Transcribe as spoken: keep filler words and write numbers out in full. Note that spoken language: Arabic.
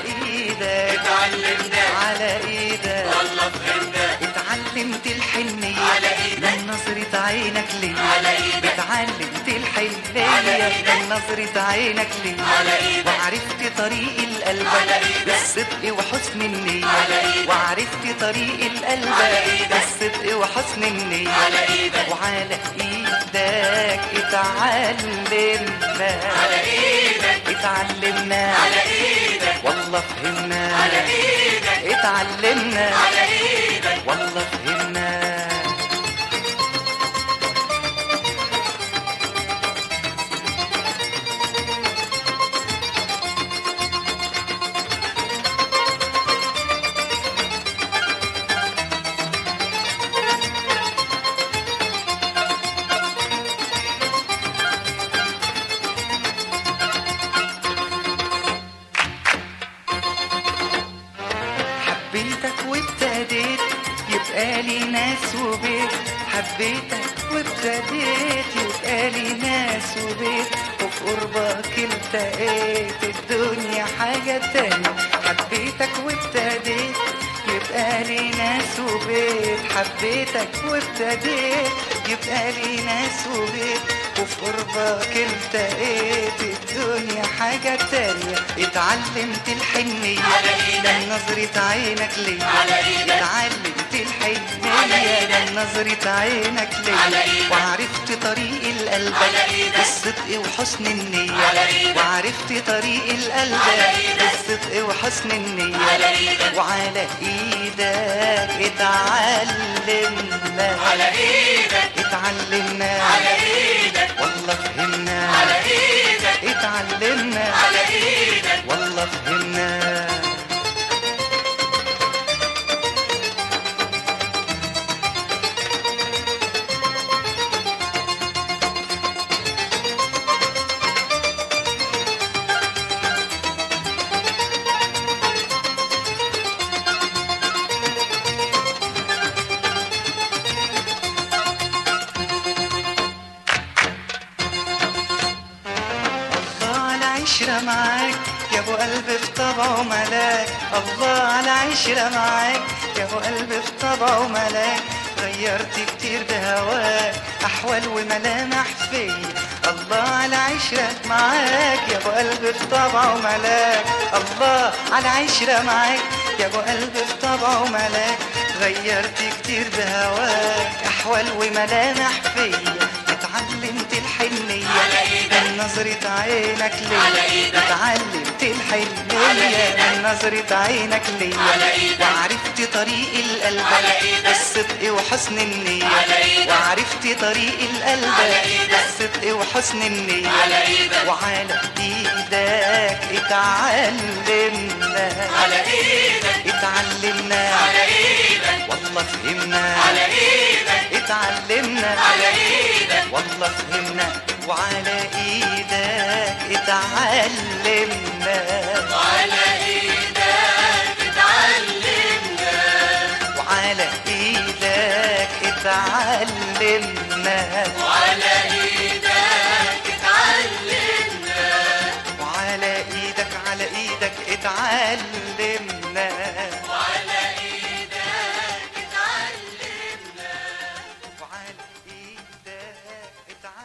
ايدك اتعلمنا على ايدك والله فهمنا اتعلمت الحنية على ايدك من نظرة عينك لي على ايدك اتعلمت على الحنية ايدك من نظرة عينك لي على ايدك وعرفت طريق القلب على ايدك بالصدق وحسن النية على ايدك وعرفت طريق القلب على ايدك بالصدق وحسن النية على ايدك وعلى ايدك اتعلمنا على ايدك اتعلمنا على ايدك والله فهمنا على ايدك اتعلمنا على ايدك والله فهمنا حبيتك وابتديت يبقى لي ناس وبيت حبيتك وابتديت يبقى لي ناس وبيت وفي قربك التقيت الدنيا حاجة تانية حبيتك وابتديت يبقى لي ناس وبيت حبيتك وابتديت يبقى لي ناس وبيت وفي قربك التقيت الدنيا حاجة تانية اتعلمت الحنية من نظرة عينك لي اتعلمت الحنية من نظرة عينك لي وعرفت طريق القلب بالصدق وحسن النية وعرفت طريق القلب بالصدق وحسن النية وعلى ايدك اتعلمنا على ايدك اتعلمنا على ايدك والله فهمنا على ايدك اتعلمنا على ايدك والله فهمنا عشرة معاك يا ابو قلب في طبعه ملاك الله على عشرة معاك يا ابو قلب في طبعه ملاك غيرت كتير بهواك احوال وملامح فيا الله على عشرة معاك يا ابو قلب في طبعه ملاك الله على عشرة معاك يا ابو قلب في طبعه ملاك غيرت كتير بهواك احوال وملامح فيا اتعلمت الحنية من نظرة عينك ليا اتعلمت الحنية من نظرة عينك ليا وعرفت طريق القلب بالصدق وحسن النية وعرفت طريق القلب بالصدق وحسن النية وعلى ايدك اتعلمنا على ايدك اتعلمنا على ايدك والله فهمنا على ايدك اتعلمنا على ايدك والله فهمنا وعلى ايدك اتعلمنا وعلى ايدك اتعلمنا وعلى ايدك اتعلمنا وعلى